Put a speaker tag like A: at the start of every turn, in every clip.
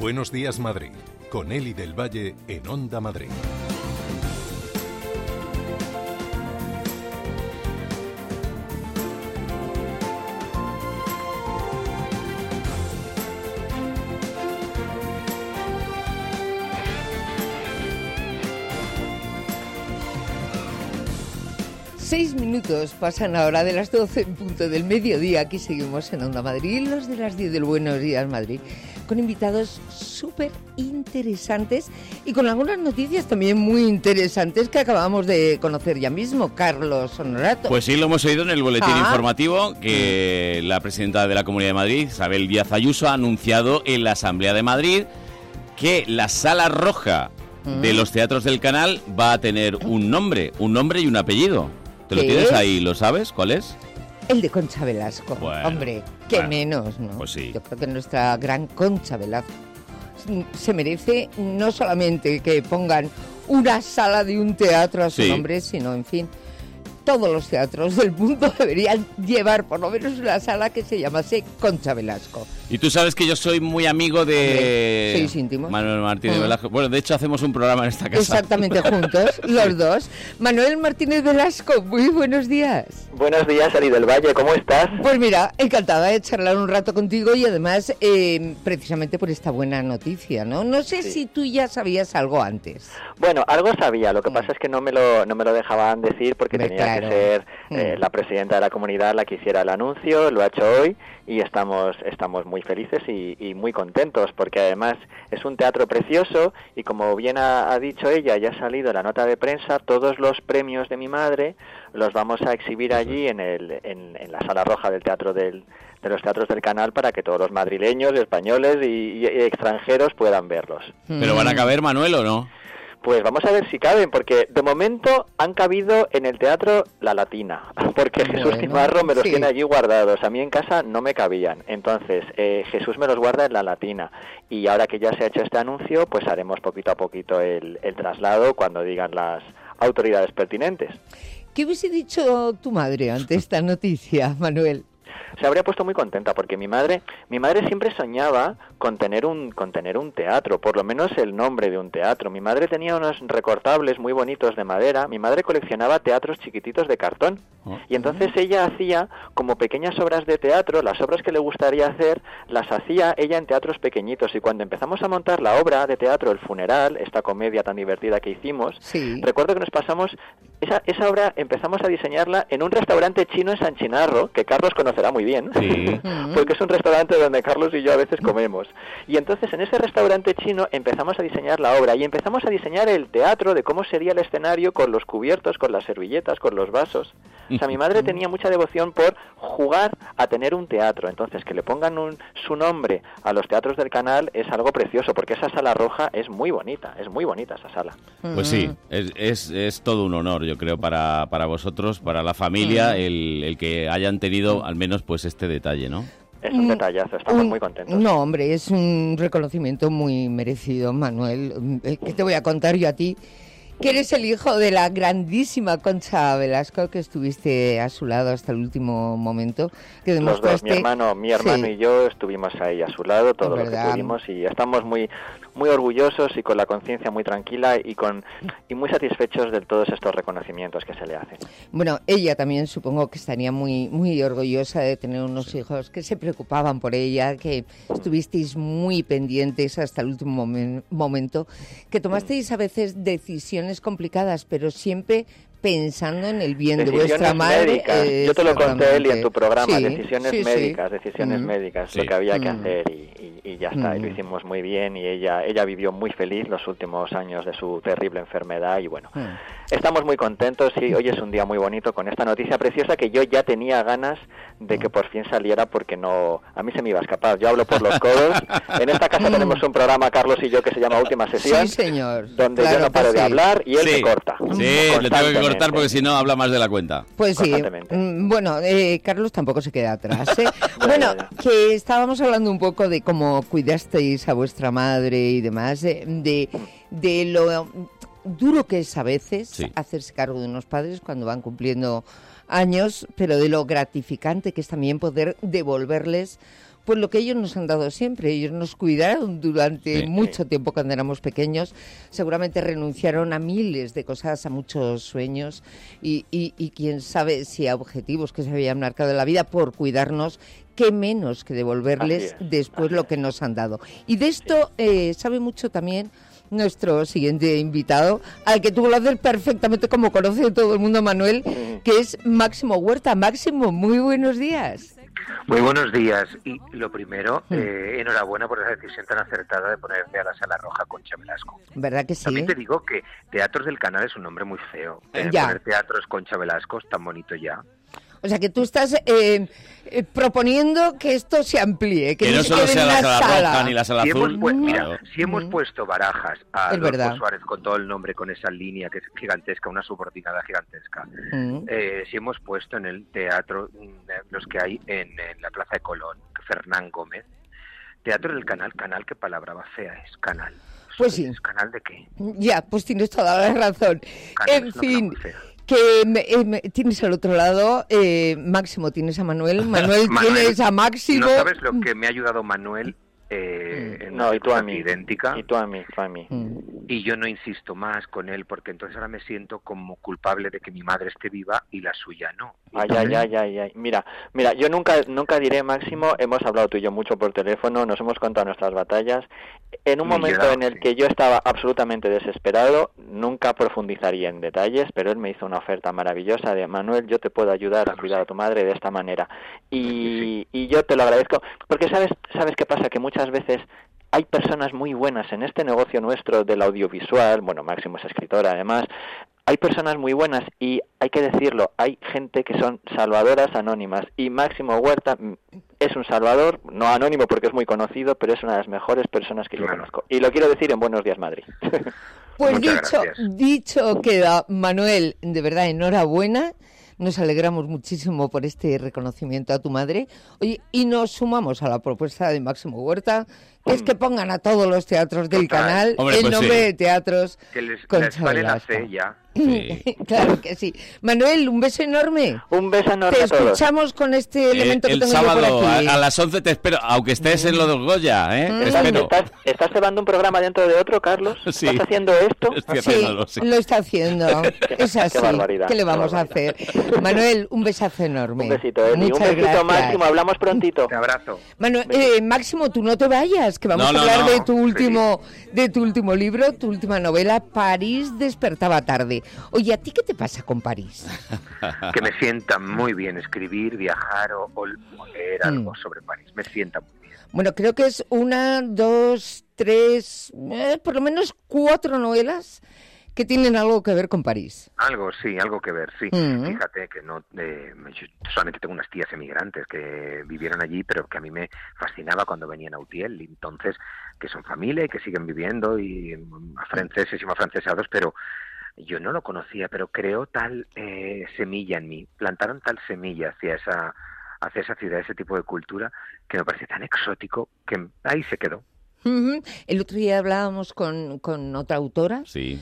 A: Buenos días, Madrid, con Eli del Valle en Onda Madrid.
B: Seis minutos pasan ahora de las 12 en punto del mediodía. Aquí seguimos en Onda Madrid, los de las 10 del Buenos Días Madrid, con invitados súper interesantes y con algunas noticias también muy interesantes que acabamos de conocer ya mismo. Carlos Honorato.
C: Pues sí, lo hemos oído en el boletín informativo que la presidenta de la Comunidad de Madrid, Isabel Díaz Ayuso, ha anunciado en la Asamblea de Madrid que la Sala Roja de los Teatros del Canal va a tener un nombre y un apellido. ¿Te lo tienes ahí? ¿Lo sabes? ¿Cuál es?
B: El de Concha Velasco. Bueno, hombre, qué menos, ¿no?
C: Pues sí.
B: Yo creo que nuestra gran Concha Velasco se merece no solamente que pongan una sala de un teatro a su nombre, sino, en fin, todos los teatros del mundo deberían llevar por lo menos una sala que se llamase Concha Velasco.
C: Y tú sabes que yo soy muy amigo de
B: ¿Sois íntimos?
C: Manuel Martínez Velasco. Bueno, de hecho hacemos un programa en esta casa.
B: Exactamente, juntos, los dos. Manuel Martínez Velasco, muy buenos días.
D: Buenos días, Eli del Valle, ¿cómo estás?
B: Pues mira, encantada de charlar un rato contigo y además precisamente por esta buena noticia, ¿no? No sé si tú ya sabías algo antes.
D: Bueno, algo sabía, lo que pasa es que no me lo dejaban decir porque tenía que ser la presidenta de la comunidad la que hiciera el anuncio, lo ha hecho hoy y estamos muy felices y muy contentos porque además es un teatro precioso y como bien ha dicho ella, ya ha salido la nota de prensa, todos los premios de mi madre los vamos a exhibir allí en la Sala Roja del Teatro de los Teatros del Canal para que todos los madrileños, españoles y extranjeros puedan verlos.
C: ¿Pero van a caber, Manuel, o no?
D: Pues vamos a ver si caben, porque de momento han cabido en el teatro La Latina, porque Jesús Cimarro me los tiene allí guardados, a mí en casa no me cabían, entonces Jesús me los guarda en La Latina, y ahora que ya se ha hecho este anuncio, pues haremos poquito a poquito el traslado cuando digan las autoridades pertinentes.
B: ¿Qué hubiese dicho tu madre ante esta noticia, Manuel?
D: Se habría puesto muy contenta porque mi madre siempre soñaba con tener un teatro, por lo menos el nombre de un teatro. Mi madre tenía unos recortables muy bonitos de madera. Mi madre coleccionaba teatros chiquititos de cartón y entonces ella hacía como pequeñas obras de teatro. Las obras que le gustaría hacer las hacía ella en teatros pequeñitos y cuando empezamos a montar la obra de teatro El Funeral, esta comedia tan divertida que hicimos, recuerdo que nos pasamos esa obra, empezamos a diseñarla en un restaurante chino en San Chinarro, que Carlos conocerá muy bien, porque es un restaurante donde Carlos y yo a veces comemos. Y entonces en ese restaurante chino empezamos a diseñar la obra y empezamos a diseñar el teatro de cómo sería el escenario con los cubiertos, con las servilletas, con los vasos. O sea, mi madre tenía mucha devoción por jugar a tener un teatro. Entonces, que le pongan su nombre a los teatros del Canal es algo precioso, porque esa Sala Roja es muy bonita esa sala.
C: Pues sí, es todo un honor, yo creo, para vosotros, para la familia, el que hayan tenido al menos pues este detalle, ¿no?
D: Es un detallazo, estamos muy contentos.
B: No, hombre, es un reconocimiento muy merecido, Manuel. ¿Qué te voy a contar yo a ti? Que eres el hijo de la grandísima Concha Velasco, que estuviste a su lado hasta el último momento. Que demostraste...
D: Los dos, mi hermano y yo estuvimos ahí a su lado, todo lo que pudimos, y estamos muy orgullosos y con la conciencia muy tranquila y muy satisfechos de todos estos reconocimientos que se le hacen.
B: Bueno, ella también supongo que estaría muy, muy orgullosa de tener unos hijos que se preocupaban por ella, que estuvisteis muy pendientes hasta el último momento, que tomasteis a veces decisiones complicadas, pero siempre pensando en el bien de vuestra madre.
D: Yo te lo conté, Eli, en tu programa, decisiones médicas, lo que había que hacer y ya está, y lo hicimos muy bien y ella vivió muy feliz los últimos años de su terrible enfermedad y bueno, estamos muy contentos y hoy es un día muy bonito con esta noticia preciosa que yo ya tenía ganas de que por fin saliera porque a mí se me iba a escapar, yo hablo por los codos. En esta casa tenemos un programa, Carlos y yo, que se llama Última Sesión, donde yo no paro de hablar y él me corta.
C: Sí, le tengo que cortar porque si no habla más de la cuenta.
B: Pues sí, bueno, Carlos tampoco se queda atrás, ¿eh? Bueno, que estábamos hablando un poco de cómo cuidasteis a vuestra madre y demás, de lo duro que es a veces hacerse cargo de unos padres cuando van cumpliendo años, pero de lo gratificante que es también poder devolverles pues lo que ellos nos han dado siempre. Ellos nos cuidaron durante mucho tiempo cuando éramos pequeños. Seguramente renunciaron a miles de cosas, a muchos sueños y quién sabe si a objetivos que se habían marcado en la vida por cuidarnos. Qué menos que devolverles después lo que nos han dado. Y de esto sabe mucho también nuestro siguiente invitado, al que tú lo haces perfectamente como conoce todo el mundo, Manuel, que es Máximo Huerta. Máximo, muy buenos días.
E: Muy buenos días. Y lo primero, enhorabuena por esa decisión tan acertada de ponerle a la Sala Roja Concha Velasco.
B: ¿Verdad que sí?
E: También te digo que Teatros del Canal es un nombre muy feo.
B: Ya.
E: Poner Teatros Concha Velasco es tan bonito ya.
B: O sea, que tú estás proponiendo que esto se amplíe, que
C: no
B: se
C: solo
B: quede
C: sea
B: en
C: la
B: una
C: Sala Roja ni la Sala
E: Si
C: Azul.
E: hemos puesto Barajas a
B: Es verdad.
E: Adolfo Suárez con todo el nombre, con esa línea que es gigantesca, una subordinada gigantesca. Si hemos puesto en el teatro los que hay en la Plaza de Colón, Fernán Gómez, Teatro del Canal, ¿qué palabra más fea es? Canal.
B: Pues sí.
E: ¿Canal de qué?
B: Ya, pues tienes toda la razón.
E: Canal
B: En
E: es una
B: fin,
E: palabra muy fea.
B: que tienes al otro lado, Máximo, tienes a Manuel, Manuel tienes a Máximo.
E: No sabes lo que me ha ayudado Manuel en
D: No,
E: una
D: y tú a
E: cosa
D: mí.
E: idéntica.
D: Y tú a mí.
E: Y yo no insisto más con él, porque entonces ahora me siento como culpable de que mi madre esté viva y la suya no.
D: Ay. Mira, yo nunca diré, Máximo, hemos hablado tú y yo mucho por teléfono, nos hemos contado nuestras batallas. En un momento en el que yo estaba absolutamente desesperado, nunca profundizaría en detalles, pero él me hizo una oferta maravillosa de: Manuel, yo te puedo ayudar a cuidar a tu madre de esta manera. Y yo te lo agradezco, porque ¿sabes qué pasa? Que muchas veces hay personas muy buenas en este negocio nuestro del audiovisual. Bueno, Máximo es escritor, además. Hay personas muy buenas y hay que decirlo, hay gente que son salvadoras anónimas y Máximo Huerta es un salvador, no anónimo porque es muy conocido, pero es una de las mejores personas que yo conozco. Y lo quiero decir en Buenos Días, Madrid.
B: Pues
E: Muchas
B: dicho queda, Manuel, de verdad, enhorabuena. Nos alegramos muchísimo por este reconocimiento a tu madre. Oye, y nos sumamos a la propuesta de Máximo Huerta, que es que pongan a todos los teatros del canal el nombre de Teatros
E: Que les
B: Concha
E: vale la
B: Velasco.
E: fe ya.
C: Sí.
B: Claro que sí. Manuel, un beso enorme.
D: Un beso enorme
B: Te
D: a todos.
B: escuchamos con este elemento que
C: El
B: tengo
C: sábado
B: yo por aquí.
C: a las 11 te espero, aunque estés en lo de Goya, te espero.
D: ¿Estás cebando un programa dentro de otro, Carlos?
C: Sí.
D: ¿Estás haciendo esto?
C: Estoy
B: Sí,
C: haciéndolo, sí.
B: lo está haciendo. Es así.
D: Qué barbaridad,
B: ¿Qué le
D: qué
B: vamos a
D: barbaridad.
B: hacer? Manuel, un besazo enorme.
D: Un besito, Eli.
B: Muchas
D: Un besito,
B: gracias.
D: Máximo. Hablamos prontito.
E: Te abrazo.
B: Máximo, tú no te vayas, que vamos
C: No,
B: a hablar
C: no.
B: de tu último libro, tu última novela, París despertaba tarde. Oye, ¿a ti qué te pasa con París?
E: Que me sienta muy bien escribir, viajar o leer algo sobre París. Me sienta muy bien.
B: Bueno, creo que es 1, 2, 3, por lo menos 4 novelas que tienen algo que ver con París.
E: Algo que ver, sí. Fíjate que no, yo solamente tengo unas tías emigrantes que vivieron allí, pero que a mí me fascinaba cuando venían a Utiel, y entonces, que son familia y que siguen viviendo, y franceses y más francesados, pero yo no lo conocía, pero creó tal semilla en mí, plantaron tal semilla hacia esa ciudad, ese tipo de cultura, que me parece tan exótico, que ahí se quedó.
B: El otro día hablábamos con otra autora.
C: Sí.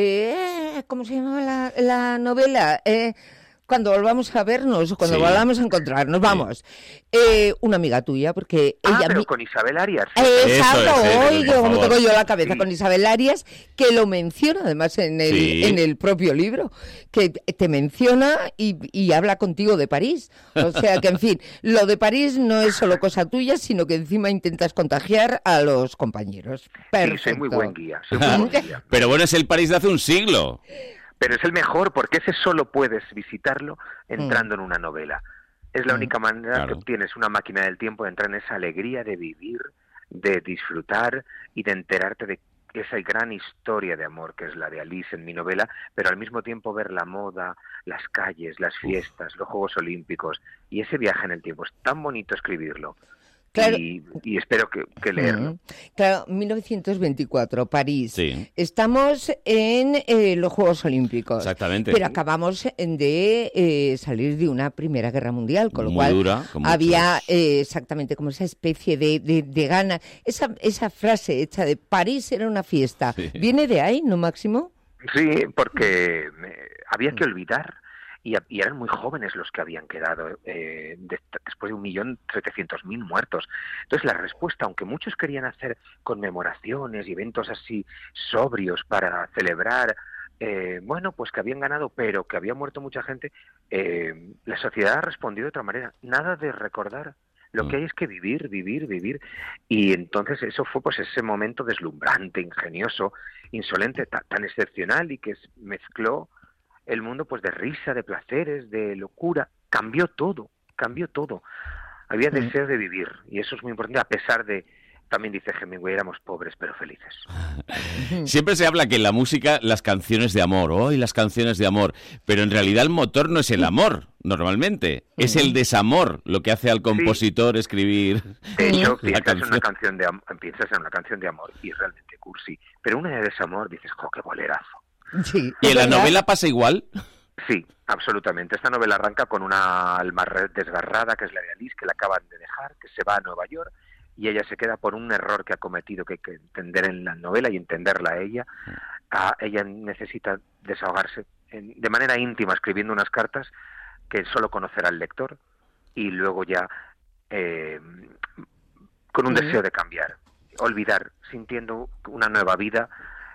B: ¿Cómo se llamaba la novela? Cuando volvamos a vernos o cuando volvamos a encontrarnos, vamos. Una amiga tuya, porque ella...
E: pero con Isabel Arias.
B: Exacto, oye,
C: por
B: como
C: favor.
B: tengo yo la cabeza
E: Sí.
B: con Isabel Arias, que lo menciona además en el propio libro, que te menciona y habla contigo de París. O sea que, en fin, lo de París no es solo cosa tuya, sino que encima intentas contagiar a los compañeros. Perfecto.
E: Sí, soy muy buen guía. Soy muy buen guía.
C: Pero bueno, es el París de hace un siglo.
E: Pero es el mejor, porque ese solo puedes visitarlo entrando en una novela. Es la única manera que obtienes una máquina del tiempo de entrar en esa alegría de vivir, de disfrutar y de enterarte de esa gran historia de amor que es la de Alice en mi novela, pero al mismo tiempo ver la moda, las calles, las fiestas, los Juegos Olímpicos y ese viaje en el tiempo. Es tan bonito escribirlo.
B: Claro.
E: Y espero que leerlo.
B: Claro, 1924, París.
C: Sí.
B: Estamos en los Juegos Olímpicos.
C: Exactamente.
B: Pero acabamos de salir de una Primera Guerra Mundial, con lo
C: Muy
B: cual
C: dura, con
B: había
C: muchos-
B: exactamente como esa especie de gana. Esa frase hecha de París era una fiesta.
C: Sí.
B: ¿Viene de ahí, no, Máximo?
E: Sí, porque había que olvidar y eran muy jóvenes los que habían quedado después de 1.700.000 muertos. Entonces la respuesta, aunque muchos querían hacer conmemoraciones y eventos así sobrios para celebrar pues que habían ganado, pero que había muerto mucha gente, la sociedad ha respondido de otra manera. Nada de recordar. Lo que hay es que vivir. Y entonces eso fue pues ese momento deslumbrante, ingenioso, insolente, tan excepcional, y que mezcló el mundo pues de risa, de placeres, de locura. Cambió todo. Había deseo de vivir, y eso es muy importante, a pesar de, también dice Hemingway, éramos pobres pero felices.
C: Siempre se habla que en la música las canciones de amor, las canciones de amor, pero en realidad el motor no es el amor, normalmente, es el desamor lo que hace al compositor escribir.
E: De hecho, piensas en una canción de amor y es realmente cursi, pero una de desamor dices, ¡jo, qué bolerazo!
B: Sí.
C: ¿Y en la novela pasa igual?
E: Sí, absolutamente. Esta novela arranca con una alma desgarrada, que es la de Alice, que la acaban de dejar, que se va a Nueva York, y ella se queda por un error que ha cometido, que hay que entender en la novela y entenderla a ella. Ella necesita desahogarse de manera íntima, escribiendo unas cartas que solo conocerá el lector, y luego ya con un deseo de cambiar, olvidar, sintiendo una nueva vida,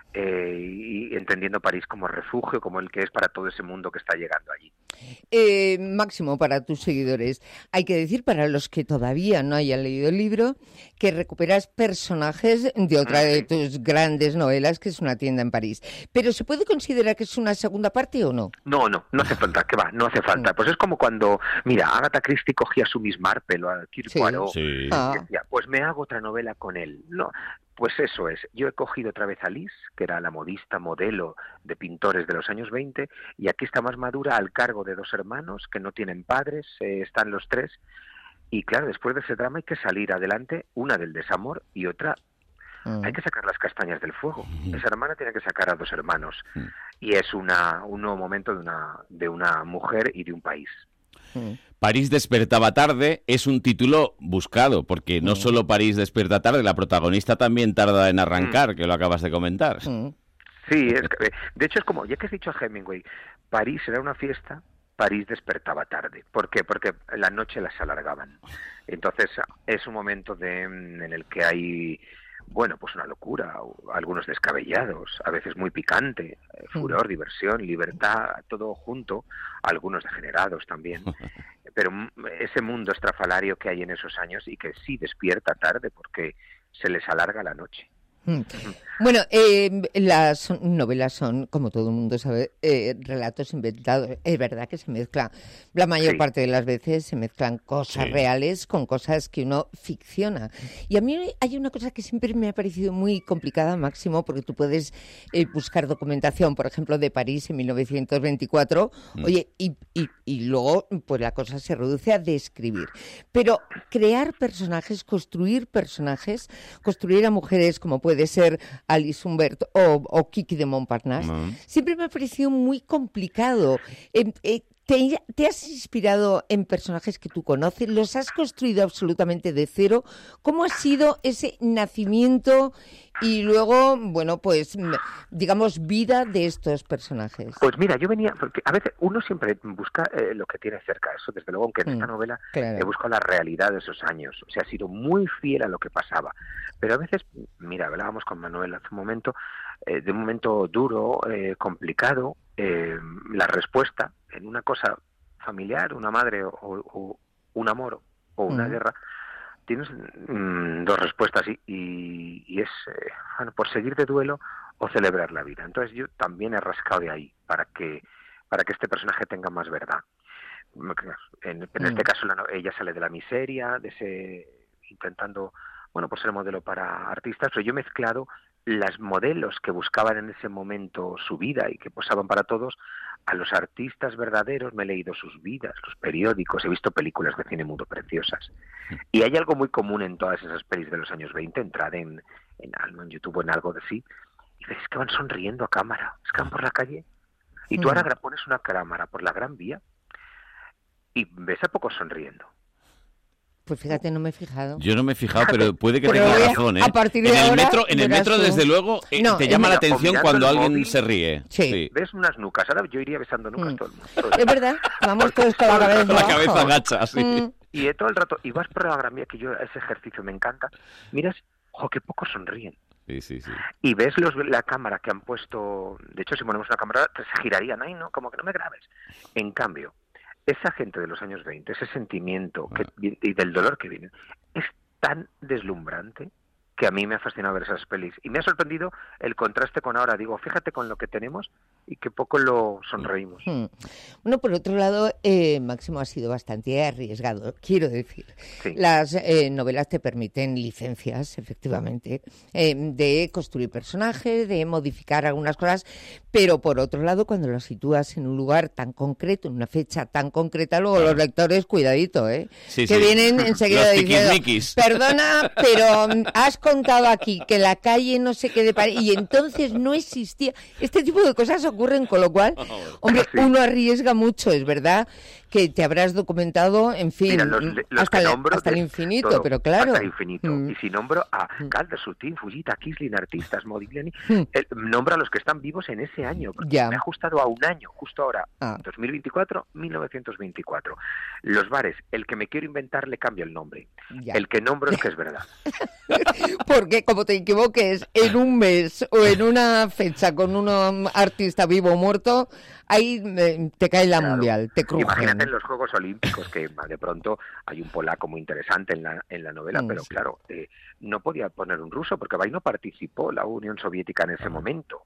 E: y entendiendo París como refugio, como el que es para todo ese mundo que está llegando allí.
B: Máximo, para tus seguidores, hay que decir, para los que todavía no hayan leído el libro, que recuperas personajes de otra de tus grandes novelas, que es Una tienda en París. ¿Pero se puede considerar que es una segunda parte o no?
E: No hace falta, no hace falta. Pues es como cuando, mira, Agatha Christie cogía a su Miss Marple o a Hercule Poirot, y decía, pues me hago otra novela con él. No, pues eso es. Yo he cogido otra vez a Liz, que era la modista modelo de pintores de los años 20, y aquí está más madura, al cargo de 2 hermanos que no tienen padres, están los 3, y claro, después de ese drama hay que salir adelante, una del desamor y otra, hay que sacar las castañas del fuego. Esa hermana tiene que sacar a 2 hermanos, y es un nuevo momento de una mujer y de un país.
C: París despertaba tarde es un título buscado, porque no solo París despierta tarde, la protagonista también tarda en arrancar, que lo acabas de comentar.
E: Sí, de hecho es como, ya que has dicho a Hemingway, París era una fiesta, París despertaba tarde. ¿Por qué? Porque la noche las alargaban. Entonces es un momento en el que hay, pues una locura, algunos descabellados, a veces muy picante, furor, diversión, libertad, todo junto, algunos degenerados también. Pero ese mundo estrafalario que hay en esos años y que sí despierta tarde porque se les alarga la noche.
B: Bueno, las novelas son, como todo el mundo sabe, relatos inventados. Es verdad que se mezclan, la mayor parte de las veces se mezclan cosas reales con cosas que uno ficciona. Y a mí hay una cosa que siempre me ha parecido muy complicada, Máximo, porque tú puedes buscar documentación, por ejemplo, de París en 1924, oye, y luego pues la cosa se reduce a describir. Pero crear personajes, construir a mujeres como puede ser Alice Humbert o Kiki de Montparnasse, siempre me ha parecido muy complicado. ¿Te has inspirado en personajes que tú conoces? ¿Los has construido absolutamente de cero? ¿Cómo ha sido ese nacimiento y luego, pues, digamos, vida de estos personajes?
E: Pues mira, yo venía, porque a veces uno siempre busca lo que tiene cerca, eso desde luego, aunque en esta novela he buscado la realidad de esos años, o sea, ha sido muy fiel a lo que pasaba, pero a veces, mira, hablábamos con Manuel hace un momento, de un momento duro, complicado, la respuesta en una cosa familiar, una madre o un amor o una guerra, tienes 2 respuestas y es por seguir de duelo o celebrar la vida. Entonces yo también he rascado de ahí para que este personaje tenga más verdad. En este caso ella sale de la miseria, intentando ser modelo para artistas, pero yo he mezclado las modelos que buscaban en ese momento su vida y que posaban para todos, a los artistas verdaderos. Me he leído sus vidas, los periódicos, he visto películas de cine mudo preciosas. Y hay algo muy común en todas esas pelis de los años 20, entrar en YouTube o en algo de sí, y ves que van sonriendo a cámara, es que van por la calle, y tú ahora pones una cámara por la Gran Vía y ves a pocos sonriendo.
B: Pues fíjate, no me he fijado.
C: Yo no me he fijado, pero puede que
B: Pero
C: tenga razón, ¿eh?
B: a partir de ahora,
C: en el metro,
B: tú.
C: desde luego,
B: No,
C: te llama la
E: mira,
C: atención
E: o
C: cuando
E: mirando el
C: alguien
E: móvil,
C: se ríe.
B: Sí.
E: Ves unas nucas, ahora yo iría besando nucas todo el mundo.
B: Es verdad, vamos todos con la cabeza
C: Con la
B: abajo.
C: cabeza agacha, sí.
E: Y todo el rato, y vas por la Gran Vía, que yo ese ejercicio me encanta, miras, qué pocos sonríen.
C: Sí.
E: Y ves la cámara que han puesto, de hecho si ponemos una cámara se girarían, ay no, como que no me grabes. En cambio, esa gente de los años 20, ese sentimiento y del dolor que viene, es tan deslumbrante que a mí me ha fascinado ver esas pelis. Y me ha sorprendido el contraste con ahora. Digo, fíjate con lo que tenemos y que poco lo sonreímos.
B: Bueno, por otro lado, Máximo ha sido bastante arriesgado, quiero decir.
E: Sí.
B: Las novelas te permiten licencias, efectivamente, de construir personajes, de modificar algunas cosas, pero por otro lado, cuando lo sitúas en un lugar tan concreto, en una fecha tan concreta, luego los lectores, cuidadito, que vienen enseguida diciendo, perdona, pero has contado aquí que la calle no se quede y entonces no existía. Este tipo de cosas ocurren, con lo cual, hombre, uno arriesga mucho, es verdad que te habrás documentado, en fin,
E: mira, los
B: hasta el infinito,
E: todo,
B: pero claro.
E: Hasta el infinito. Y si nombro a Calder, Sutin, Fujita, Kisling, artistas, Modigliani, nombro a los que están vivos en ese año, porque me ha ajustado a un año, justo ahora, 2024, 1924. Los bares, el que me quiero inventar le cambio el nombre. El que nombro es que es verdad.
B: Porque como te equivoques en un mes o en una fecha con un artista vivo o muerto, ahí te cae la mundial, te crujen.
E: Imagínate en los Juegos Olímpicos que de pronto hay un polaco muy interesante en la novela, pero claro, no podía poner un ruso porque ahí no participó la Unión Soviética en ese momento.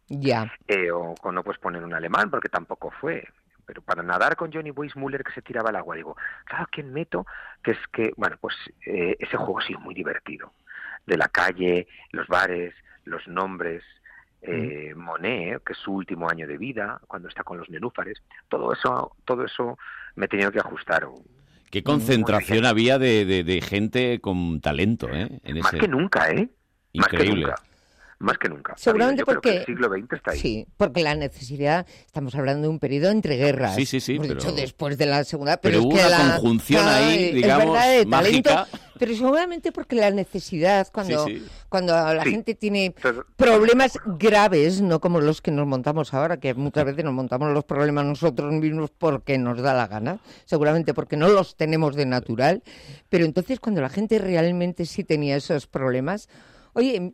E: O no puedes poner un alemán porque tampoco fue. Pero para nadar con Johnny Weissmuller que se tiraba al agua, digo, claro, ¿quién meto? Que es que, bueno, pues ese juego ha sido muy divertido. De la calle, los bares, los nombres, Monet, que es su último año de vida, cuando está con los nenúfares, todo eso me he tenido que ajustar.
C: Qué concentración había de gente con talento,
E: Más que nunca,
C: Increíble.
E: Más que nunca.
B: Seguramente porque
E: el siglo XX está ahí.
B: Sí, porque la necesidad, estamos hablando de un periodo entre guerras.
C: Sí,
B: hemos dicho después de la Segunda,
C: pero
B: es
C: hubo
B: que
C: una conjunción ahí, digamos,
B: es verdad, de
C: mágica.
B: talento, pero seguramente porque la necesidad, cuando la gente tiene problemas graves, no como los que nos montamos ahora, que muchas veces nos montamos los problemas nosotros mismos porque nos da la gana, seguramente porque no los tenemos de natural, pero entonces cuando la gente realmente sí tenía esos problemas, oye,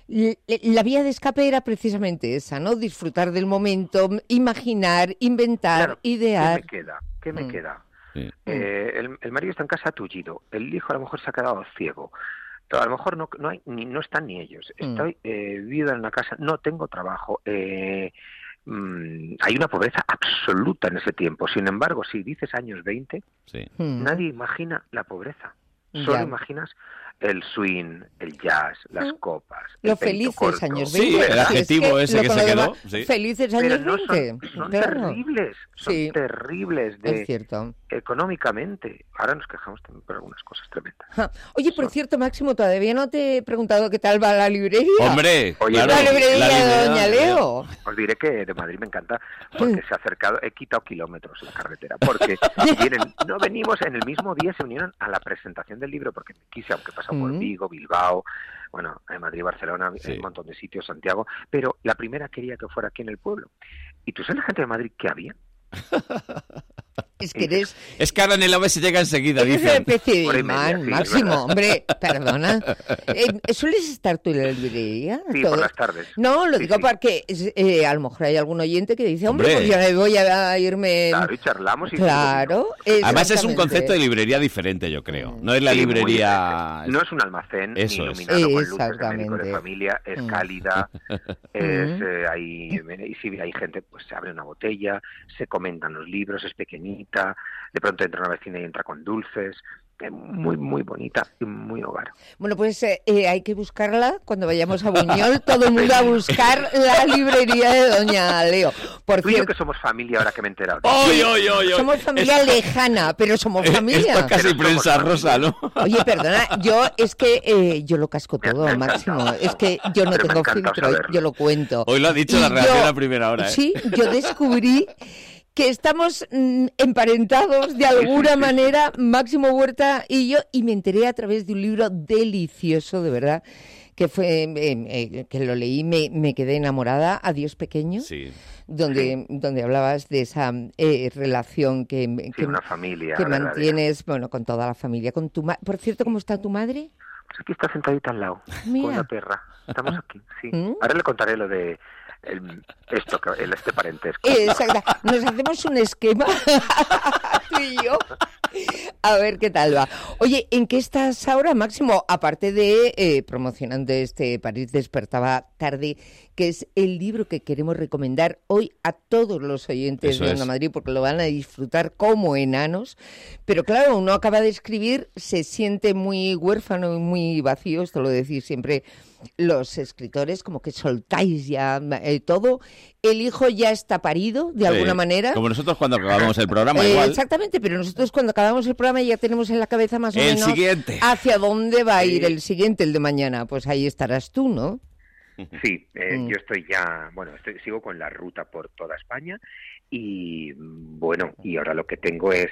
B: la vía de escape era precisamente esa, ¿no? Disfrutar del momento, imaginar, inventar, idear.
E: ¿Qué me queda? Sí. El marido está en casa tullido, el hijo a lo mejor se ha quedado ciego, a lo mejor no están ni ellos. Estoy viuda en una casa, no tengo trabajo. Hay una pobreza absoluta en ese tiempo. Sin embargo, si dices años 20, nadie imagina la pobreza. Solo imaginas el swing, el jazz, las copas.
B: Los felices años 20.
C: Sí, el adjetivo ese que se quedó.
B: Felices años 20.
E: Son terribles. Son terribles
B: es cierto.
E: Económicamente. Ahora nos quejamos también por algunas cosas tremendas.
B: Oye, por cierto, Máximo, todavía no te he preguntado qué tal va la librería.
C: ¡Hombre!
B: Claro, la librería de Doña Leo.
E: Os diré que de Madrid me encanta porque se ha acercado, he quitado kilómetros en la carretera, porque no venimos en el mismo día, se unieron a la presentación del libro, porque quise, aunque pasó por Vigo, Bilbao, bueno, en Madrid, Barcelona, un montón de sitios, Santiago, pero la primera quería que fuera aquí en el pueblo. ¿Y tú sabes la gente de Madrid qué había?
B: Es que eres...
C: Es que ahora en el AVE se llega enseguida, dicen.
B: Eres una especie de imán, Máximo, hombre, perdona. ¿Sueles estar tú en la librería?
E: Sí, por las tardes.
B: No, lo digo porque a lo mejor hay algún oyente que dice, hombre, pues ya me voy a irme...
E: Claro, y charlamos y...
B: Claro.
C: Además es un concepto de librería diferente, yo creo. No es la librería...
E: No es un almacén ni iluminado con luces de médico de familia, es cálida, y si hay gente, pues se abre una botella, se comentan los libros, es pequeñita, de pronto entra una vecina y entra con dulces, muy, muy bonita y muy hogar.
B: Bueno, pues hay que buscarla cuando vayamos a Buñol, todo el mundo a buscar la librería de Doña Leo.
E: Tú y yo que somos familia, ahora que me he enterado.
B: Somos familia lejana, pero somos familia.
C: Esto es casi prensa rosa, ¿no?
B: Oye, perdona, es que yo lo casco todo, Máximo. Es que yo no tengo filtro, yo lo cuento.
C: Hoy lo ha dicho la redacción a primera hora.
B: Sí, yo descubrí que estamos emparentados de alguna manera, Máximo Huerta y yo, y me enteré a través de un libro delicioso, de verdad, que fue que lo leí, me quedé enamorada, Adiós Pequeño,
C: sí.
B: donde hablabas de esa relación que
E: una familia
B: que mantienes, bueno, con toda la familia, con tu Por cierto, ¿cómo está tu madre?
E: Pues aquí está sentadita al lado,
B: Mira.
E: con la perra. Estamos aquí, sí. Ahora le contaré lo de este parentesco.
B: Exacto. Nos hacemos un esquema, tú y yo. A ver qué tal va. Oye, ¿en qué estás ahora, Máximo? Aparte de promocionando este París despertaba tarde, que es el libro que queremos recomendar hoy a todos los oyentes de Onda Madrid, porque lo van a disfrutar como enanos. Pero claro, uno acaba de escribir, se siente muy huérfano y muy vacío, esto lo decís siempre los escritores, como que soltáis ya todo. El hijo ya está parido, de alguna manera.
C: Como nosotros cuando acabamos el programa, igual.
B: Exactamente, pero nosotros cuando acabamos el programa ya tenemos en la cabeza más o menos
C: siguiente.
B: Hacia dónde va a ir el siguiente, el de mañana. Pues ahí estarás tú, ¿no?
E: Sí, yo estoy ya, sigo con la ruta por toda España y bueno, y ahora lo que tengo es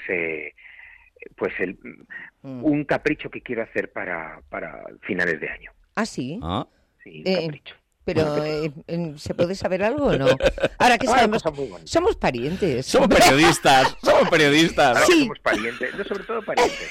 E: un capricho que quiero hacer para finales de año.
B: ¿Ah, sí?
E: Sí, un capricho.
B: Pero, ¿se puede saber algo o no? Ahora que sabemos, somos parientes.
C: Somos periodistas,
E: Sí. Somos parientes, no, sobre todo parientes.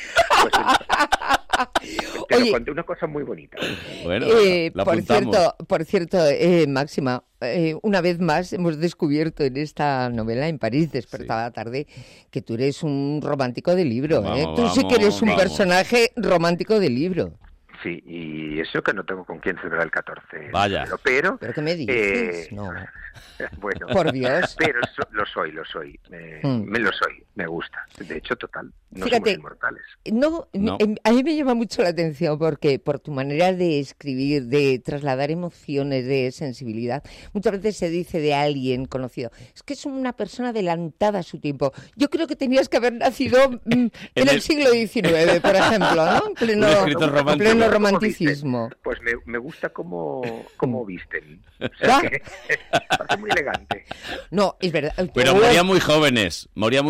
E: Pero conté una cosa muy bonita.
C: Bueno,
B: por cierto, Máxima, una vez más hemos descubierto en esta novela, en París despertaba tarde, que tú eres un romántico de libro. Tú sí que eres un personaje romántico de libro.
E: Sí, y eso que no tengo con quién celebrar el 14.
C: Vaya.
E: ¿Pero
B: qué me dices? No.
E: Bueno,
B: por Dios.
E: Pero lo soy. Me lo soy, me gusta. De hecho, total, no
B: Fíjate,
E: somos inmortales.
B: No. A mí me llama mucho la atención porque por tu manera de escribir, de trasladar emociones, de sensibilidad, muchas veces se dice de alguien conocido, es que es una persona adelantada a su tiempo. Yo creo que tenías que haber nacido en el siglo XIX, por ejemplo, ¿no? En pleno romanticismo.
E: Pues me gusta cómo visten. O sea, que parece muy elegante.
B: No, es verdad.
C: Pero morían muy jóvenes.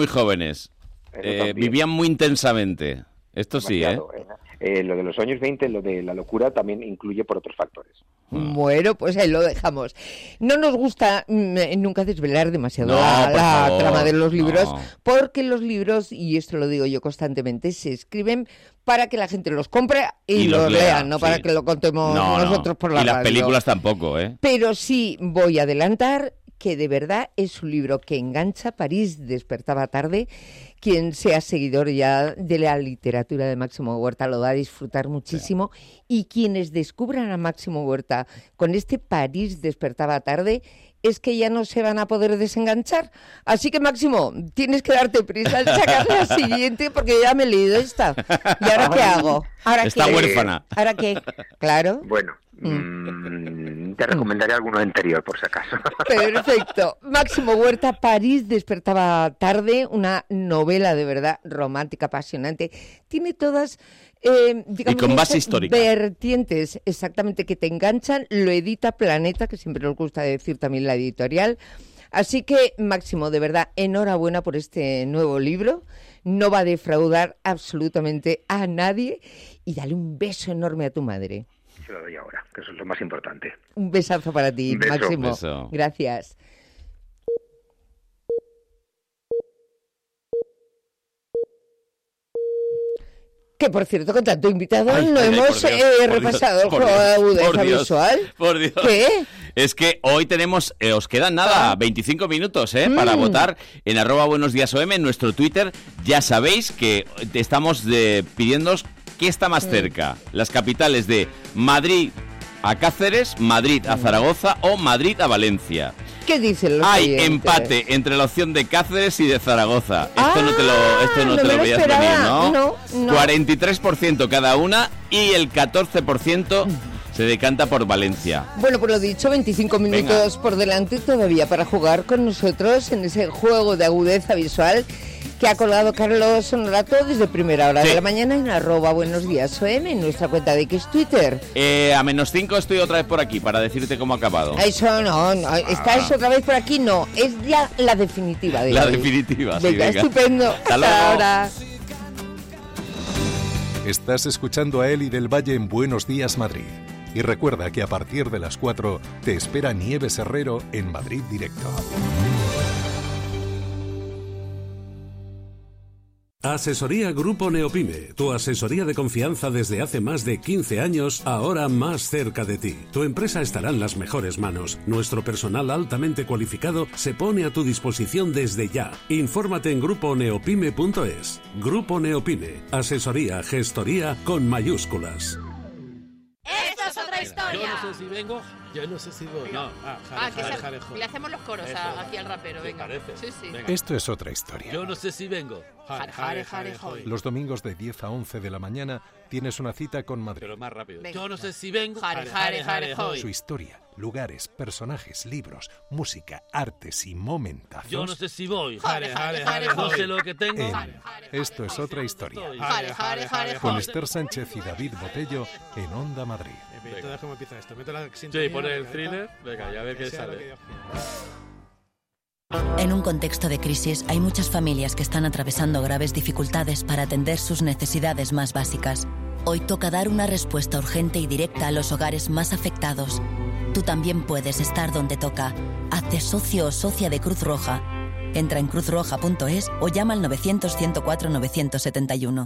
C: Vivían muy intensamente. Esto
E: demasiado,
C: sí,
E: lo de los años 20, lo de la locura también incluye por otros factores.
B: Bueno, pues ahí lo dejamos. No nos gusta nunca desvelar demasiado la trama de los libros, porque los libros, y esto lo digo yo constantemente, se escriben para que la gente los compre y los lea, no para que lo contemos nosotros por la radio.
C: Y las películas tampoco,
B: Pero sí voy a adelantar que de verdad es un libro que engancha. París despertaba tarde. Quien sea seguidor ya de la literatura de Máximo Huerta lo va a disfrutar muchísimo. Sí. Y quienes descubran a Máximo Huerta con este París despertaba tarde, es que ya no se van a poder desenganchar. Así que, Máximo, tienes que darte prisa al sacar la siguiente, porque ya me he leído esta. ¿Y ahora qué hago?
C: Está huérfana.
B: ¿Ahora qué? Claro.
E: Bueno, te recomendaré alguno anterior, por si acaso.
B: Perfecto. Máximo Huerta, París despertaba tarde, una novela de verdad romántica, apasionante. Tiene todas... digamos,
C: y con base histórica.
B: Vertientes, exactamente, que te enganchan. Lo edita Planeta, que siempre nos gusta decir también la editorial. Así que, Máximo, de verdad, enhorabuena por este nuevo libro. No va a defraudar absolutamente a nadie. Y dale un beso enorme a tu madre.
E: Se lo doy ahora, que eso es lo más importante.
B: Un besazo para ti, Máximo.
C: Beso.
B: Gracias. Que, por cierto, con tanto invitado no hemos repasado el juego de agudeza visual.
C: Por Dios.
B: ¿Qué?
C: Es que hoy tenemos, os quedan 25 minutos para votar en @buenosdíasOM, en nuestro Twitter. Ya sabéis que estamos pidiéndoos qué está más cerca. Las capitales de Madrid a Cáceres, Madrid a Zaragoza o Madrid a Valencia.
B: ¿Qué dicen los
C: Hay
B: oyentes?
C: empate entre la opción de Cáceres y de Zaragoza. Esto no te lo veías venir, ¿no?
B: No.
C: 43% cada una y el 14% se decanta por Valencia.
B: Bueno, pues lo dicho, 25 minutos por delante todavía para jugar con nosotros en ese juego de agudeza visual que ha colgado Carlos Honorato desde primera hora de la mañana en @buenosdiasom, en nuestra cuenta de X Twitter.
C: A -5 estoy otra vez por aquí para decirte cómo ha acabado.
B: Eso no, ¿estás otra vez por aquí? No, es ya la definitiva de
C: la
B: hoy.
C: Definitiva, sí,
B: venga. Estupendo.
C: Hasta luego.
B: Ahora.
A: Estás escuchando a Eli del Valle en Buenos Días Madrid. Y recuerda que a partir de las 4 te espera Nieves Herrero en Madrid Directo.
F: Asesoría Grupo Neopime, tu asesoría de confianza desde hace más de 15 años, ahora más cerca de ti. Tu empresa estará en las mejores manos. Nuestro personal altamente cualificado se pone a tu disposición desde ya. Infórmate en gruponeopime.es. Grupo Neopime, asesoría, gestoría con mayúsculas.
G: ¡Esto es otra historia!
H: Yo no sé si vengo, yo no sé si voy. No, jare.
G: Le hacemos los coros aquí al rapero, venga.
H: Parece.
G: Sí.
H: Venga.
A: Esto es otra historia.
H: Yo no sé si vengo.
G: Jare.
A: Los domingos de 10 a 11 de la mañana tienes una cita con Madrid.
H: Pero más rápido.
G: Venga.
H: Yo no sé si vengo.
G: Jare.
A: Su historia, lugares, personajes, libros, música, artes y momentazos.
H: Yo no sé si voy.
G: Jare.
H: No sé lo que tengo.
A: Esto es otra historia.
G: Jare.
A: Con Esther Sánchez y David Botello en Onda Madrid.
I: Entonces, ¿cómo empieza esto? Meto la
H: Sí, pone el thriller. Venga, ya a ver qué sale.
J: En un contexto de crisis hay muchas familias que están atravesando graves dificultades para atender sus necesidades más básicas. Hoy toca dar una respuesta urgente y directa a los hogares más afectados. Tú también puedes estar donde toca. Hazte socio o socia de Cruz Roja. Entra en cruzroja.es o llama al 900-104-971.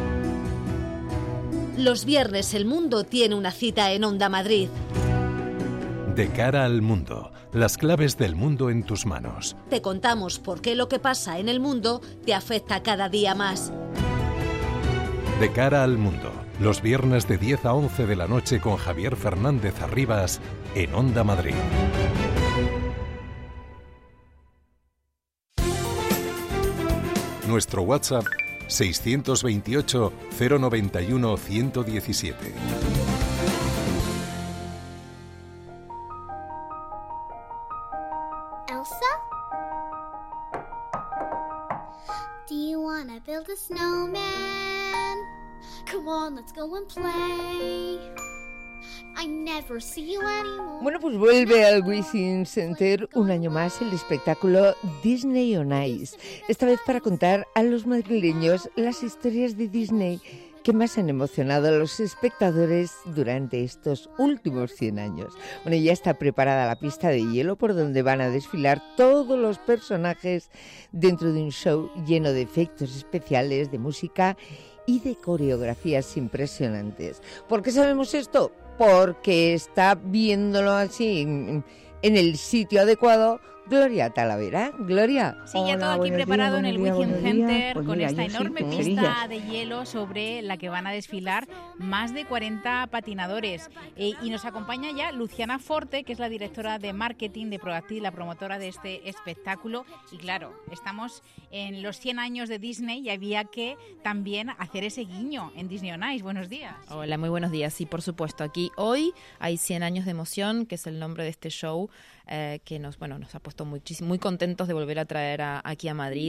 K: Los viernes el mundo tiene una cita en Onda Madrid.
A: De cara al mundo, las claves del mundo en tus manos.
K: Te contamos por qué lo que pasa en el mundo te afecta cada día más.
A: De cara al mundo, los viernes de 10 a 11 de la noche con Javier Fernández Arribas en Onda Madrid. Nuestro WhatsApp 628 091 117.
L: Do you wanna build a snowman? Come on, let's go and play. I never see you anymore.
B: Bueno, pues vuelve al Wishing Center un año más el espectáculo Disney on Ice. Esta vez para contar a los madrileños las historias de Disney que más han emocionado a los espectadores durante estos últimos 100 años. Bueno, ya está preparada la pista de hielo por donde van a desfilar todos los personajes dentro de un show lleno de efectos especiales, de música y de coreografías impresionantes. ¿Por qué sabemos esto? Porque está viéndolo así en el sitio adecuado Gloria Talavera. Gloria.
M: Sí, ya todo aquí preparado en el Wishing Center con esta enorme pista de hielo sobre la que van a desfilar más de 40 patinadores. Y nos acompaña ya Luciana Forte, que es la directora de marketing de Proactive, la promotora de este espectáculo. Y claro, estamos en los 100 años de Disney y había que también hacer ese guiño en Disney on Ice. Buenos días.
N: Hola, muy buenos días. Sí, por supuesto. Aquí hoy hay 100 años de emoción, que es el nombre de este show, que nos ha puesto muy contentos de volver a traer aquí a Madrid,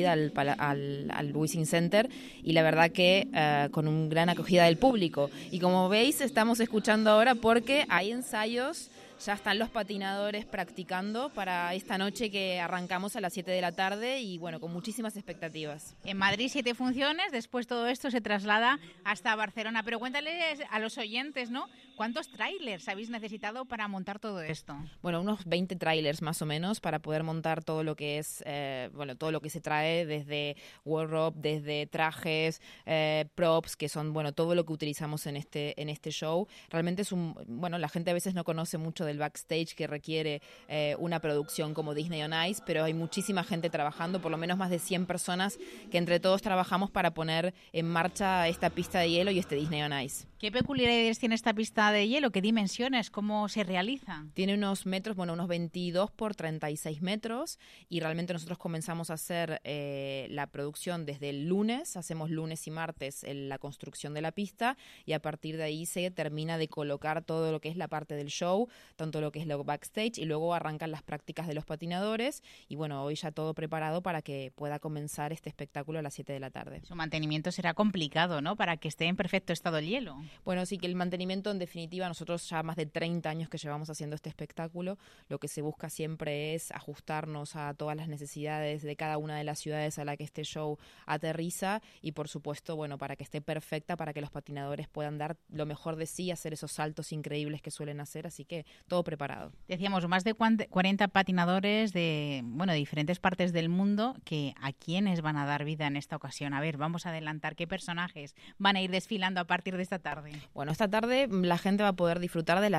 N: al Wishing Center, y la verdad que con una gran acogida del público. Y como veis, estamos escuchando ahora porque hay ensayos. Ya están los patinadores practicando para esta noche que arrancamos a las 7 de la tarde y bueno, con muchísimas expectativas.
M: En Madrid 7 funciones, después todo esto se traslada hasta Barcelona. Pero cuéntales a los oyentes, ¿no? ¿Cuántos trailers habéis necesitado para montar todo esto?
N: Bueno, unos 20 trailers más o menos para poder montar todo lo que es, todo lo que se trae desde wardrobe, desde trajes, props, que son, todo lo que utilizamos en este show. Realmente es la gente a veces no conoce mucho del backstage que requiere una producción como Disney on Ice, pero hay muchísima gente trabajando, por lo menos más de 100 personas que entre todos trabajamos para poner en marcha esta pista de hielo y este Disney on Ice.
M: ¿Qué peculiaridades tiene esta pista de hielo? ¿Qué dimensiones? ¿Cómo se realiza?
N: Tiene unos metros, unos 22 por 36 metros y realmente nosotros comenzamos a hacer la producción desde el lunes, hacemos lunes y martes la construcción de la pista y a partir de ahí se termina de colocar todo lo que es la parte del show, tanto lo que es lo backstage y luego arrancan las prácticas de los patinadores y bueno, hoy ya todo preparado para que pueda comenzar este espectáculo a las 7 de la tarde.
M: Su mantenimiento será complicado, ¿no? Para que esté en perfecto estado el hielo.
N: Bueno, sí que el mantenimiento, en definitiva, nosotros ya más de 30 años que llevamos haciendo este espectáculo, lo que se busca siempre es ajustarnos a todas las necesidades de cada una de las ciudades a la que este show aterriza y, por supuesto, bueno, para que esté perfecta, para que los patinadores puedan dar lo mejor de sí, hacer esos saltos increíbles que suelen hacer, así que todo preparado.
M: Decíamos, más de 40 patinadores de diferentes partes del mundo, que ¿a quiénes van a dar vida en esta ocasión? A ver, vamos a adelantar, ¿qué personajes van a ir desfilando a partir de esta tarde?
N: Bueno, esta tarde la gente va a poder disfrutar de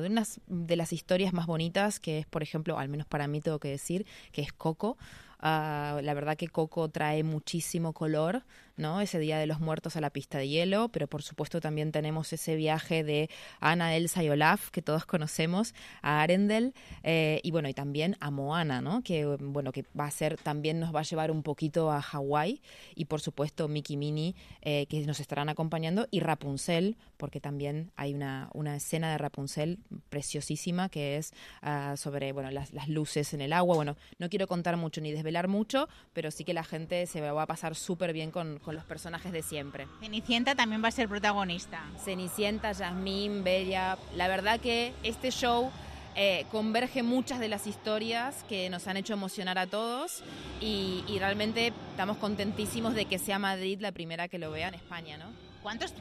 N: las historias más bonitas, que es, por ejemplo, al menos para mí tengo que decir, que es Coco. La verdad que Coco trae muchísimo color, ¿no? Ese Día de los Muertos a la pista de hielo, pero por supuesto también tenemos ese viaje de Anna, Elsa y Olaf, que todos conocemos, a Arendelle, y bueno, y también a Moana, ¿no? Que va a ser, también nos va a llevar un poquito a Hawái, y por supuesto Mickey y Minnie, que nos estarán acompañando, y Rapunzel, porque también hay una escena de Rapunzel preciosísima que es sobre las luces en el agua. Bueno, no quiero contar mucho ni desvelar mucho, pero sí que la gente se va a pasar súper bien con los personajes de siempre.
M: Cenicienta también va a ser protagonista.
N: Cenicienta, Jasmine, Bella. La verdad que este show converge muchas de las historias que nos han hecho emocionar a todos y realmente estamos contentísimos de que sea Madrid la primera que lo vea en España, ¿no?
M: ¿Cuántos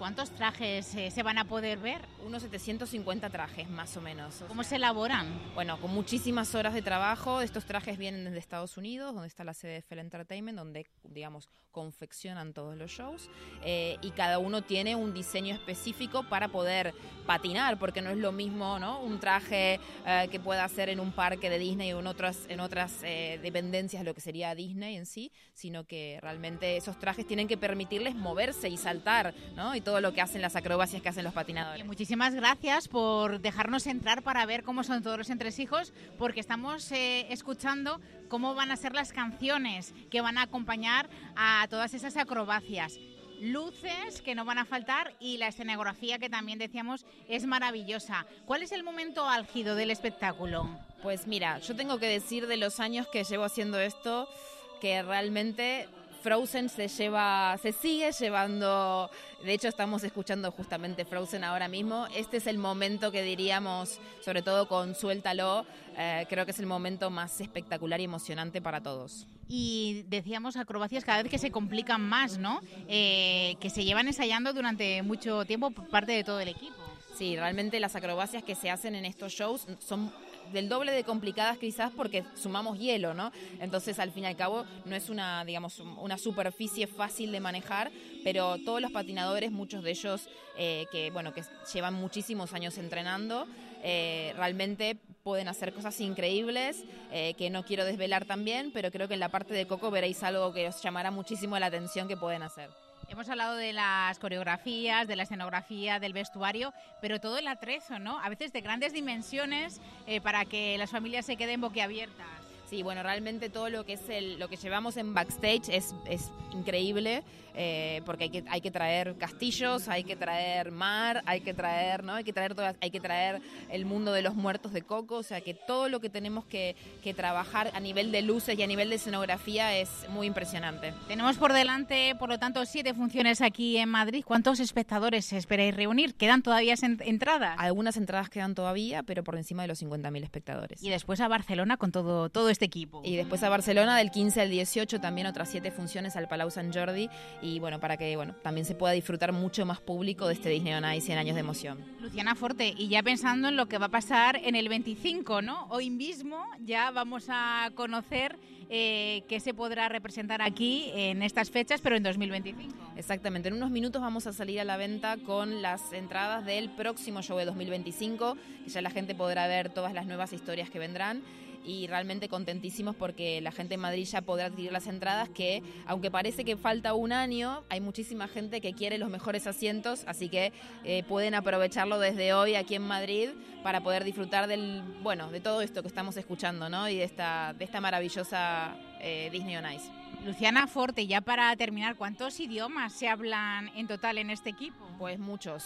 M: trajes se van a poder ver?
N: Unos 750 trajes, más o menos.
M: ¿Cómo se elaboran?
N: Bueno, con muchísimas horas de trabajo. Estos trajes vienen desde Estados Unidos, donde está la sede de Fell Entertainment, donde, digamos, confeccionan todos los shows. Y cada uno tiene un diseño específico para poder patinar, porque no es lo mismo, ¿no? Un traje que pueda hacer en un parque de Disney o en otras dependencias, lo que sería Disney en sí, sino que realmente esos trajes tienen que permitirles moverse y saltar, ¿no? Y todo lo que hacen, las acrobacias que hacen los patinadores.
M: Y muchísimas gracias por dejarnos entrar para ver cómo son todos los entresijos, porque estamos escuchando cómo van a ser las canciones que van a acompañar a todas esas acrobacias. Luces que no van a faltar y la escenografía, que también decíamos es maravillosa. ¿Cuál es el momento álgido del espectáculo?
N: Pues mira, yo tengo que decir de los años que llevo haciendo esto que realmente Frozen se sigue llevando. De hecho, estamos escuchando justamente Frozen ahora mismo. Este es el momento que diríamos, sobre todo con Suéltalo, creo que es el momento más espectacular y emocionante para todos.
M: Y decíamos acrobacias cada vez que se complican más, ¿no? Que se llevan ensayando durante mucho tiempo por parte de todo el equipo.
N: Sí, realmente las acrobacias que se hacen en estos shows son del doble de complicadas quizás porque sumamos hielo, ¿no? Entonces, al fin y al cabo, no es una superficie fácil de manejar, pero todos los patinadores, muchos de ellos que llevan muchísimos años entrenando, realmente pueden hacer cosas increíbles, que no quiero desvelar también, pero creo que en la parte de Coco veréis algo que os llamará muchísimo la atención que pueden hacer.
M: Hemos hablado de las coreografías, de la escenografía, del vestuario, pero todo el atrezo, ¿no? A veces de grandes dimensiones para que las familias se queden boquiabiertas.
N: Sí, bueno, realmente todo lo que es lo que llevamos en backstage es increíble, porque hay que traer castillos, hay que traer mar, hay que traer el mundo de los muertos de Coco, o sea que todo lo que tenemos que trabajar a nivel de luces y a nivel de escenografía es muy impresionante.
M: Tenemos por delante, por lo tanto, 7 funciones aquí en Madrid. ¿Cuántos espectadores esperáis reunir? ¿Quedan todavía entradas?
N: Algunas entradas quedan todavía, pero por encima de los 50.000 espectadores.
M: Y después a Barcelona con todo este equipo.
N: Y después a Barcelona del 15 al 18 también otras 7 funciones al Palau Sant Jordi y para que también se pueda disfrutar mucho más público de este Disney on Ice 100 años de emoción.
M: Luciana Forte, y ya pensando en lo que va a pasar en el 25, ¿no? Hoy mismo ya vamos a conocer qué se podrá representar aquí en estas fechas, pero en 2025.
N: Exactamente, en unos minutos vamos a salir a la venta con las entradas del próximo show de 2025, que ya la gente podrá ver todas las nuevas historias que vendrán. y realmente contentísimos porque la gente en Madrid ya podrá adquirir las entradas, que aunque parece que falta un año, hay muchísima gente que quiere los mejores asientos, así que pueden aprovecharlo desde hoy aquí en Madrid para poder disfrutar de todo esto que estamos escuchando, ¿no? Y de esta maravillosa Disney on Ice.
M: Luciana Forte, ya para terminar, ¿cuántos idiomas se hablan en total en este equipo?
N: Pues muchos.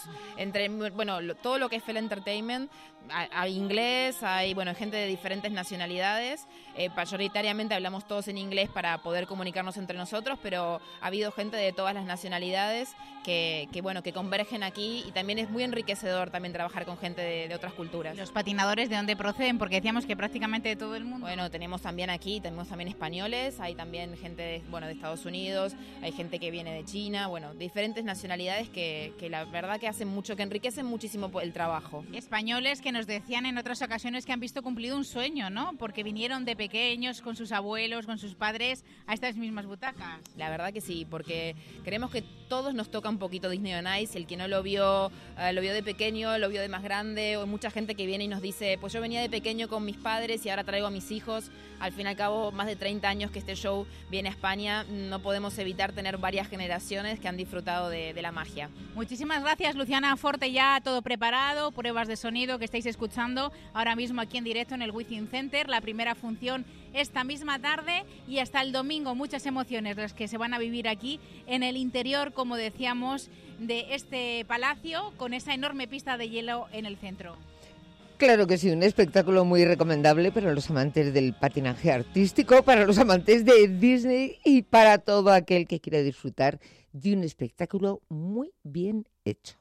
N: Todo lo que es Fell Entertainment, hay inglés, hay gente de diferentes nacionalidades. Mayoritariamente hablamos todos en inglés para poder comunicarnos entre nosotros, pero ha habido gente de todas las nacionalidades que convergen aquí, y también es muy enriquecedor también trabajar con gente de otras culturas.
M: ¿Los patinadores de dónde proceden? Porque decíamos que prácticamente de todo el mundo.
N: Bueno, tenemos también españoles, hay también gente de Estados Unidos, hay gente que viene de China, diferentes nacionalidades que la verdad que hacen mucho, que enriquecen muchísimo el trabajo.
M: Españoles que nos decían en otras ocasiones que han visto cumplido un sueño, ¿no? Porque vinieron de pequeños con sus abuelos, con sus padres a estas mismas butacas.
N: La verdad que sí, porque creemos que todos nos toca un poquito Disney on Ice. El que no lo vio de pequeño, lo vio de más grande, o mucha gente que viene y nos dice, pues yo venía de pequeño con mis padres y ahora traigo a mis hijos. Al fin y al cabo, más de 30 años que este show viene a España, no podemos evitar tener varias generaciones que han disfrutado de la magia.
M: Muchísimas gracias, Luciana Forte, ya todo preparado, pruebas de sonido que estáis escuchando ahora mismo aquí en directo en el Within Center, la primera función esta misma tarde, y hasta el domingo muchas emociones las que se van a vivir aquí en el interior, como decíamos, de este palacio, con esa enorme pista de hielo en el centro.
B: Claro que sí, un espectáculo muy recomendable para los amantes del patinaje artístico, para los amantes de Disney y para todo aquel que quiera disfrutar de un espectáculo muy bien hecho.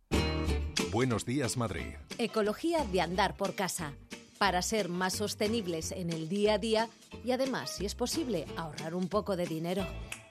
A: Buenos días, Madrid.
K: Ecología de andar por casa, para ser más sostenibles en el día a día y además, si es posible, ahorrar un poco de dinero.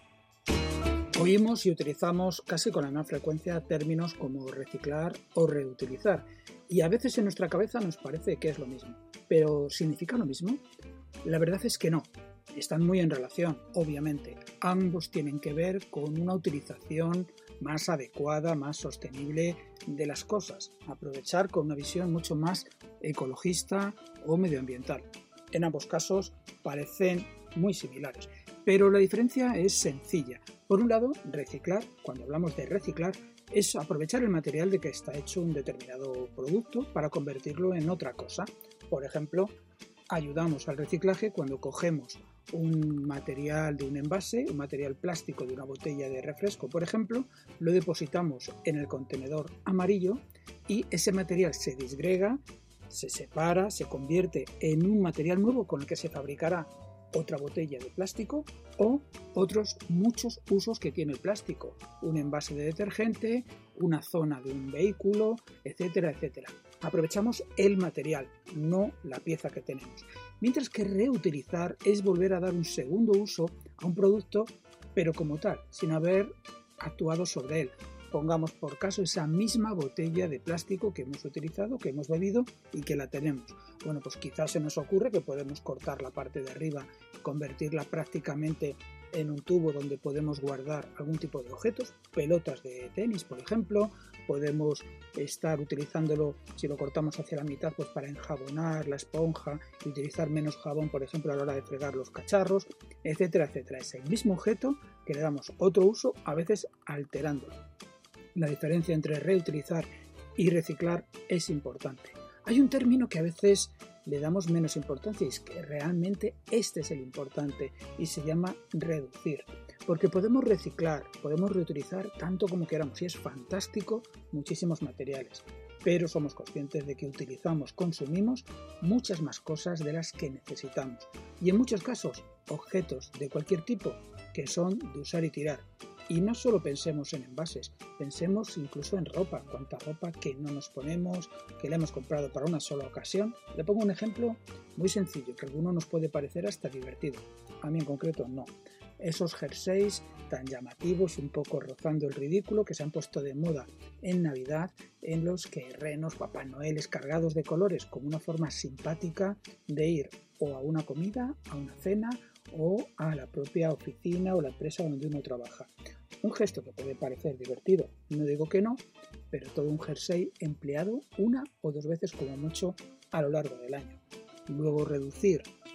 O: Oímos y utilizamos casi con la misma frecuencia términos como reciclar o reutilizar, y a veces en nuestra cabeza nos parece que es lo mismo. ¿Pero significa lo mismo? La verdad es que no. Están muy en relación, obviamente. Ambos tienen que ver con una utilización más adecuada, más sostenible de las cosas. Aprovechar con una visión mucho más ecologista o medioambiental. En ambos casos parecen muy similares, pero la diferencia es sencilla. Por un lado, reciclar, cuando hablamos de reciclar, es aprovechar el material de que está hecho un determinado producto para convertirlo en otra cosa. Por ejemplo, ayudamos al reciclaje cuando cogemos un material de un envase, un material plástico de una botella de refresco, por ejemplo, lo depositamos en el contenedor amarillo y ese material se disgrega, se separa, se convierte en un material nuevo con el que se fabricará otra botella de plástico o otros muchos usos que tiene el plástico, un envase de detergente, una zona de un vehículo, etcétera, etcétera. Aprovechamos el material, no la pieza que tenemos. Mientras que reutilizar es volver a dar un segundo uso a un producto, pero como tal, sin haber actuado sobre él. Pongamos por caso esa misma botella de plástico que hemos utilizado, que hemos bebido y que la tenemos. Bueno, pues quizás se nos ocurre que podemos cortar la parte de arriba, convertirla prácticamente en un tubo donde podemos guardar algún tipo de objetos, pelotas de tenis, por ejemplo. Podemos estar utilizándolo, si lo cortamos hacia la mitad, pues para enjabonar la esponja y utilizar menos jabón, por ejemplo, a la hora de fregar los cacharros, etcétera, etcétera. Es el mismo objeto que le damos otro uso, a veces alterándolo. La diferencia entre reutilizar y reciclar es importante. Hay un término que a veces le damos menos importancia y es que realmente este es el importante y se llama reducir. Porque podemos reciclar, podemos reutilizar tanto como queramos y es fantástico muchísimos materiales. Pero somos conscientes de que utilizamos, consumimos muchas más cosas de las que necesitamos. Y en muchos casos, objetos de cualquier tipo que son de usar y tirar. Y no solo pensemos en envases, pensemos incluso en ropa, cuánta ropa que no nos ponemos, que la hemos comprado para una sola ocasión. Le pongo un ejemplo muy sencillo, que a alguno nos puede parecer hasta divertido. A mí en concreto no. Esos jerseys tan llamativos, un poco rozando el ridículo, que se han puesto de moda en Navidad, en los que renos, Papá Noel, cargados de colores, como una forma simpática de ir o a una comida, a una cena o a la propia oficina o la empresa donde uno trabaja. Un gesto que puede parecer divertido, no digo que no, pero todo un jersey empleado una o dos veces como mucho a lo largo del año. Luego reducir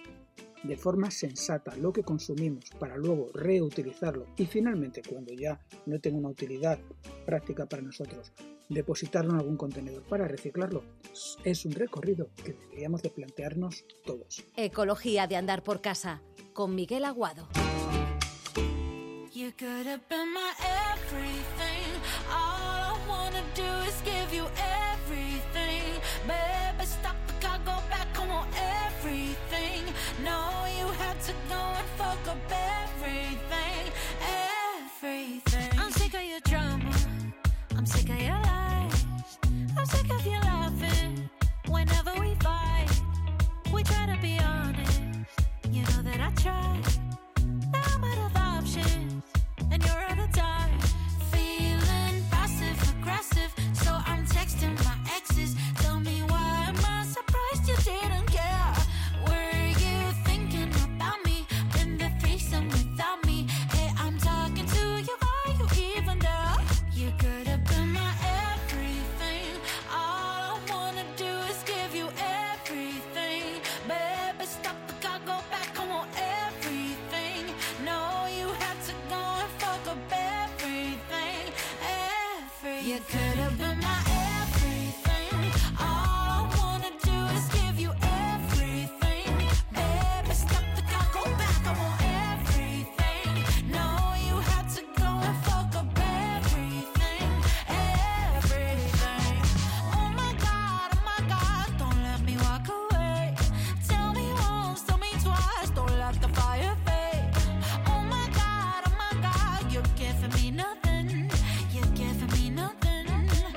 O: de forma sensata lo que consumimos para luego reutilizarlo y finalmente, cuando ya no tenga una utilidad práctica para nosotros, depositarlo en algún contenedor para reciclarlo, es un recorrido que deberíamos de plantearnos todos.
K: Ecología de andar por casa, con Miguel Aguado.
P: You could have been my everything. All I wanna do is give you everything. Baby, stop the car, go back, come on, everything. No, you had to go and fuck up everything. Everything. I'm sick of your drama. I'm sick of your lies. I'm sick of you laughing whenever we fight. We try to be honest. You know that I try. Now I'm out of options. And you're out of time. Feeling passive aggressive, so I'm texting my exes. Tell me why am I surprised you didn't care? Were you thinking about me in the threesome without me? Hey, I'm talking to you, are you even there? You could have been my everything. All I wanna do is give you everything. Baby, stop the car, go back, come on, everything. No, you had to go and fuck up everything, everything. You could have been my everything. All I wanna do is give you everything. Baby, stop the car, go back, I want everything. No, you had to go and fuck up everything, everything. Oh my God, don't let me walk away. Tell me once, tell me twice, don't let the fire fade. Oh my God, you're giving me nothing. You're giving me nothing.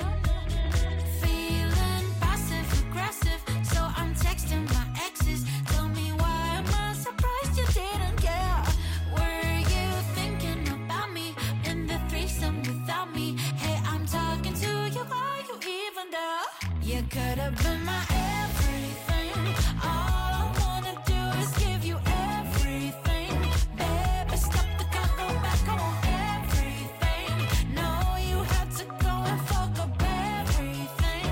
P: Feeling passive aggressive, so I'm texting my exes. Tell me why am I surprised you didn't care? Were you thinking about me in the threesome without me? Hey, I'm talking to you, are you even there? You could have been my everything. All I wanna do is give you everything. Baby, stop the car, go back, come on, everything. No, you had to go and fuck up everything,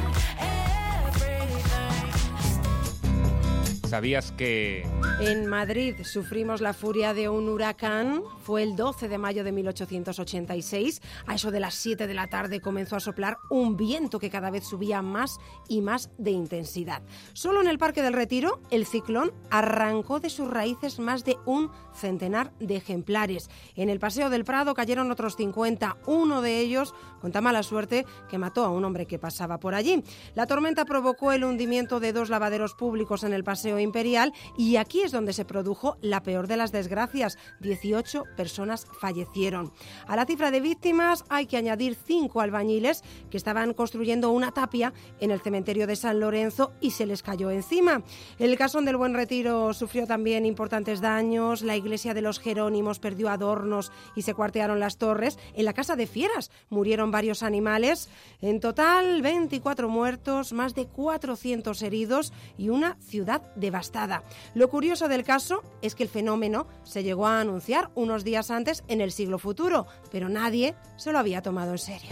P: everything.
Q: ¿Sabías que
R: En Madrid sufrimos la furia de un huracán. Fue el 12 de mayo de 1886. A eso de las 7 de la tarde comenzó a soplar un viento que cada vez subía más y más de intensidad. Solo en el Parque del Retiro, el ciclón arrancó de sus raíces más de un centenar de ejemplares. En el Paseo del Prado cayeron otros 50. Uno de ellos con tan mala suerte que mató a un hombre que pasaba por allí. La tormenta provocó el hundimiento de 2 lavaderos públicos en el Paseo Imperial y aquí es donde se produjo la peor de las desgracias. 18 personas fallecieron. A la cifra de víctimas hay que añadir 5 albañiles que estaban construyendo una tapia en el cementerio de San Lorenzo y se les cayó encima. El Casón del Buen Retiro sufrió también importantes daños. La iglesia de los Jerónimos perdió adornos y se cuartearon las torres. En la Casa de Fieras murieron varios animales. En total, 24 muertos, más de 400 heridos y una ciudad devastada. Lo curioso del caso es que el fenómeno se llegó a anunciar unos días antes en el siglo futuro, pero nadie se lo había tomado en serio.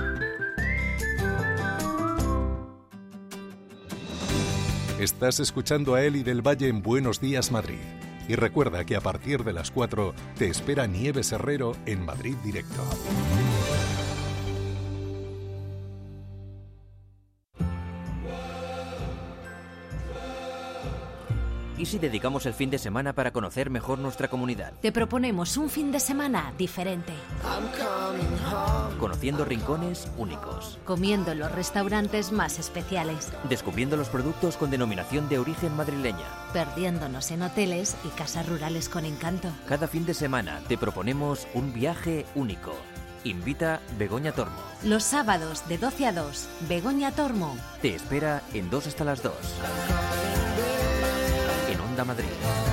A: Estás escuchando a Eli del Valle en Buenos Días Madrid. Y recuerda que a partir de las 4 te espera Nieves Herrero en Madrid Directo.
S: ¿Y si dedicamos el fin de semana para conocer mejor nuestra comunidad?
K: Te proponemos un fin de semana diferente.
S: Conociendo rincones únicos.
K: Comiendo en los restaurantes más especiales.
S: Descubriendo los productos con denominación de origen madrileña.
K: Perdiéndonos en hoteles y casas rurales con encanto.
S: Cada fin de semana te proponemos un viaje único. Invita Begoña Tormo.
K: Los sábados de 12 a 2, Begoña Tormo.
S: Te espera en 2 hasta las 2. En Onda Madrid.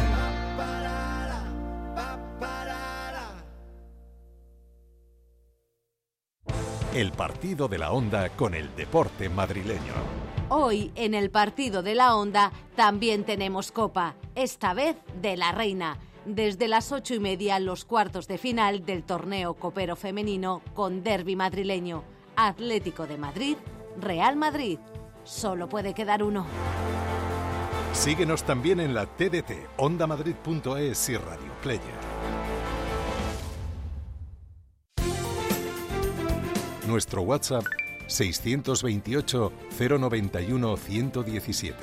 A: El partido de la Onda con el deporte madrileño.
K: Hoy, en el partido de la Onda, también tenemos Copa, esta vez de la Reina. Desde las 8:30, los cuartos de final del torneo copero femenino con derbi madrileño. Atlético de Madrid, Real Madrid. Solo puede quedar uno.
A: Síguenos también en la TDT, ondamadrid.es y Radio Player. Nuestro WhatsApp 628 091 117.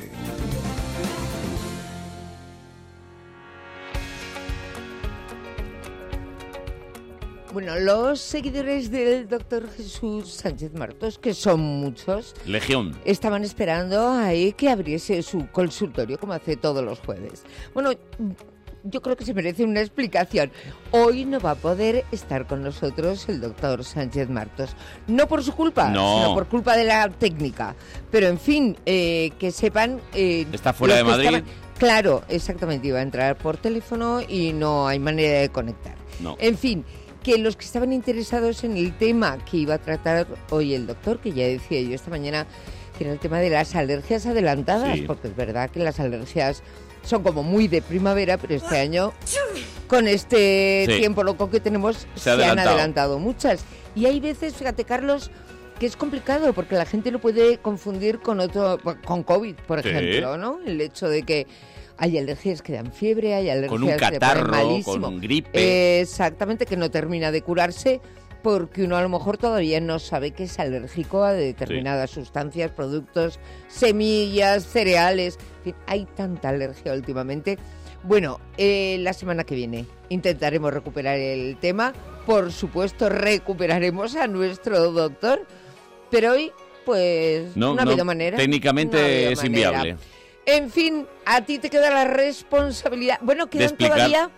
B: Bueno, los seguidores del doctor Jesús Sánchez Martos, que son muchos,
C: Legión,
B: estaban esperando ahí que abriese su consultorio, como hace todos los jueves. Bueno, yo creo que se merece una explicación. Hoy no va a poder estar con nosotros el doctor Sánchez Martos. No por su culpa, sino por culpa de la técnica. Pero, en fin, que sepan...
C: ¿Está fuera de Madrid?
B: Claro, exactamente. Iba a entrar por teléfono y no hay manera de conectar.
C: No.
B: En fin, que los que estaban interesados en el tema que iba a tratar hoy el doctor, que ya decía yo esta mañana, que era el tema de las alergias adelantadas, sí, porque es verdad que las alergias son como muy de primavera, pero este año, con este tiempo loco que tenemos, se han adelantado muchas. Y hay veces, fíjate, Carlos, que es complicado, porque la gente lo puede confundir con COVID, por ejemplo, ¿no? El hecho de que hay alergias que dan fiebre, hay alergias
C: con un catarro, con un gripe.
B: Exactamente, que no termina de curarse, porque uno a lo mejor todavía no sabe que es alérgico a determinadas sustancias, productos, semillas, cereales. En fin, hay tanta alergia últimamente. Bueno, la semana que viene intentaremos recuperar el tema. Por supuesto, recuperaremos a nuestro doctor. Pero hoy, pues, no ha habido manera.
C: Técnicamente es inviable.
B: En fin, a ti te queda la responsabilidad. Bueno, quedan todavía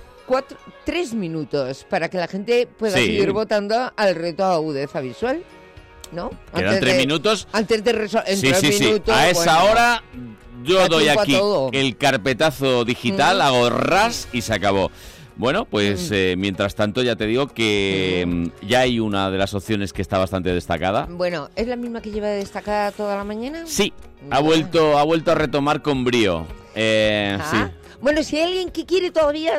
B: 3 minutos para que la gente pueda seguir votando al reto agudeza visual, ¿no?
C: Quedan 3 minutos.
B: Antes de resolver.
C: Sí. A esa hora yo doy aquí el carpetazo digital, hago ras y se acabó. Bueno, pues mientras tanto ya te digo que ya hay una de las opciones que está bastante destacada.
B: Bueno, ¿es la misma que lleva destacada toda la mañana?
C: Sí, ha vuelto a retomar con brío. Sí.
B: Bueno, si hay alguien que quiere todavía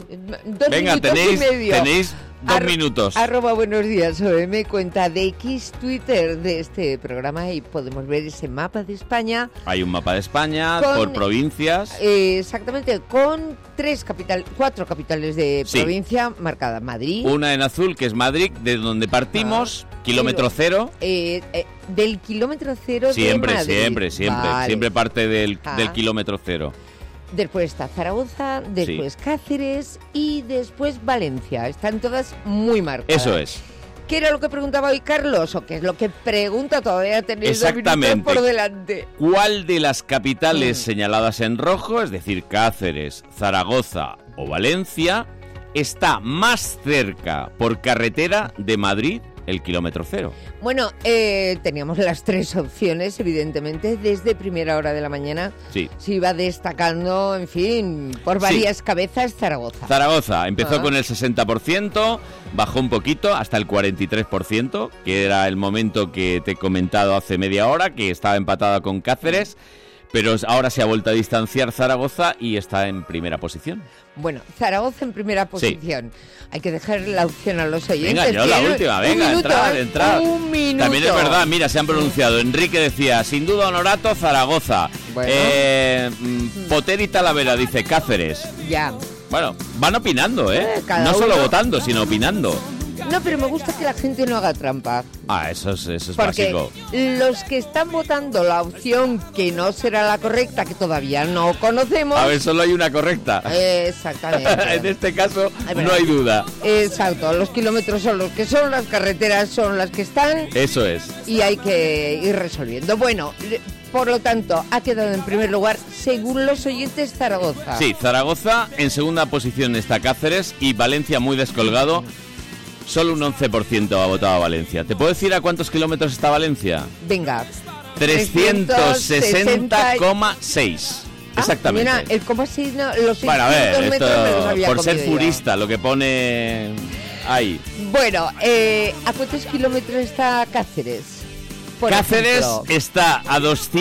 B: 2
C: Venga,
B: minutos y medio.
C: Tenéis 2 minutos.
B: Buenos días, OM, cuenta de X, Twitter de este programa, y podemos ver ese mapa de España.
C: Hay un mapa de España por provincias.
B: Exactamente, con 4 capitales de provincia marcadas. Madrid.
C: Una en azul, que es Madrid, de donde partimos, kilómetro cero.
B: Del kilómetro cero
C: siempre,
B: de Madrid.
C: Siempre parte del kilómetro cero.
B: Después está Zaragoza, después Cáceres y después Valencia. Están todas muy marcadas.
C: Eso es.
B: ¿Qué era lo que preguntaba hoy Carlos? ¿O qué es lo que pregunta? Todavía tenéis 2 minutos por delante.
C: ¿Cuál de las capitales señaladas en rojo, es decir, Cáceres, Zaragoza o Valencia, está más cerca por carretera de Madrid, el kilómetro cero?
B: Bueno, teníamos las 3 opciones, evidentemente. Desde primera hora de la mañana se iba destacando, en fin, por varias cabezas, Zaragoza.
C: Zaragoza empezó con el 60%, bajó un poquito hasta el 43%, que era el momento que te he comentado hace media hora, que estaba empatada con Cáceres. Pero ahora se ha vuelto a distanciar Zaragoza y está en primera posición.
B: Bueno, Zaragoza en primera posición. Hay que dejar la opción a los oyentes.
C: Venga, yo la última, venga, entrad.
B: Un minuto.
C: También es verdad, mira, se han pronunciado. Enrique decía, sin duda Honorato, Zaragoza. Bueno. Poteri Talavera dice Cáceres.
B: Ya.
C: Bueno, van opinando, no solo votando, sino opinando.
B: No, pero me gusta que la gente no haga trampa.
C: Eso es
B: porque
C: básico.
B: Los que están votando la opción que no será la correcta, que todavía no conocemos...
C: A ver, solo hay una correcta.
B: Exactamente.
C: En este caso no hay duda.
B: Exacto, los kilómetros son los que son, las carreteras son las que están.
C: Eso es.
B: Y hay que ir resolviendo. Bueno, por lo tanto, ha quedado en primer lugar, según los oyentes, Zaragoza.
C: Sí, Zaragoza, en segunda posición está Cáceres y Valencia muy descolgado. Solo un 11% ha votado a Valencia. ¿Te puedo decir a cuántos kilómetros está Valencia?
B: Venga.
C: 360,6. Exactamente.
B: Mira, el 6, no, los 600
C: bueno, a ver,
B: metros
C: esto,
B: me los había
C: por ser
B: comido
C: purista, lo que pone ahí.
B: Bueno, ¿a cuántos kilómetros está Cáceres?
C: Cáceres está a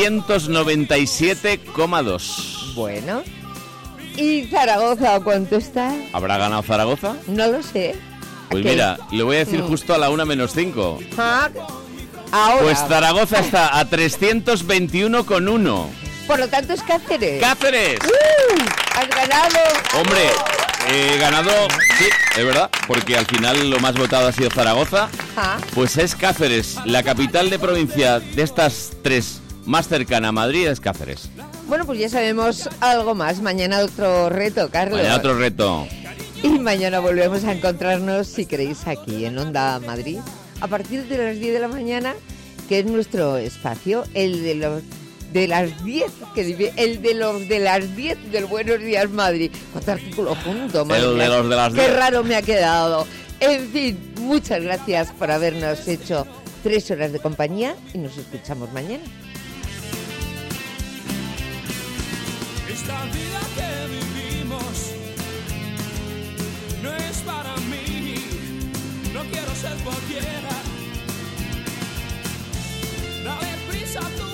C: 297,2.
B: Bueno. ¿Y Zaragoza a cuánto está?
C: ¿Habrá ganado Zaragoza?
B: No lo sé.
C: Pues mira, le voy a decir justo a la 1:05.
B: Ahora.
C: Pues Zaragoza está a 321,1.
B: Por lo tanto es Cáceres.
C: ¡Cáceres!
B: ¡Has ganado!
C: Hombre, he ganado, sí, es verdad, porque al final lo más votado ha sido Zaragoza. Pues es Cáceres, la capital de provincia de estas tres más cercana a Madrid es Cáceres.
B: Bueno, pues ya sabemos algo más. Mañana otro reto, Carlos.
C: Mañana otro reto.
B: Y mañana volvemos a encontrarnos, si queréis, aquí en Onda Madrid, a partir de las 10 de la mañana, que es nuestro espacio, el de los de las 10, el de los de las 10 del Buenos Días Madrid. ¿Cuánto artículo junto, madre
C: El
B: mía?
C: de los de las 10.
B: Qué raro me ha quedado. En fin, muchas gracias por habernos hecho 3 horas de compañía y nos escuchamos mañana.
P: Esta vida que vivimos no es para mí, no quiero ser cualquiera. Dale prisa a tu